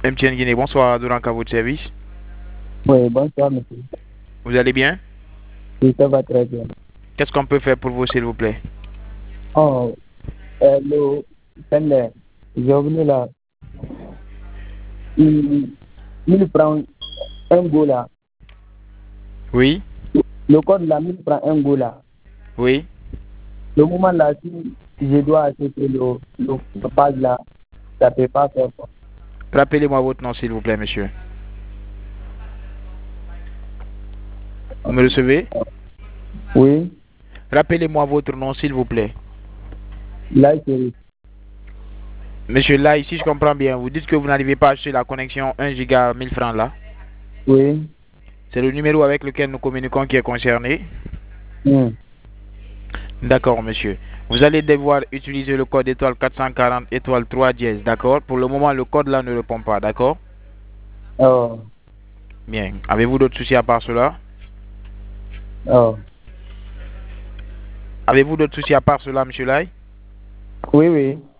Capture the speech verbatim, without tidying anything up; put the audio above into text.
M T N Guinée, bonsoir, Doranka, votre service. Oui, bonsoir, monsieur. Vous allez bien? Oui, ça va très bien. Qu'est-ce qu'on peut faire pour vous, s'il vous plaît? Oh, euh, le, celle-là, je venais là, il, il prend un goût là. Oui, Le code là, il prend un goût là. oui. Le moment là, si je dois acheter le, le, le page là, ça ne peut pas faire quoi. Rappelez-moi votre nom, s'il vous plaît, monsieur. Vous me recevez? Oui, Rappelez-moi votre nom, s'il vous plaît. là, c'est, Monsieur, là, ici, je comprends bien. Vous dites que vous n'arrivez pas à acheter la connexion un giga mille francs là. oui, C'est le numéro avec lequel nous communiquons qui est concerné. hum, D'accord, monsieur. Vous allez devoir utiliser le code étoile quatre cent quarante étoile trois dièse, d'accord? Pour le moment, le code là ne répond pas, d'accord? oh, Bien. Avez-vous d'autres soucis à part cela? oh, Avez-vous d'autres soucis à part cela, monsieur Lai? oui, oui,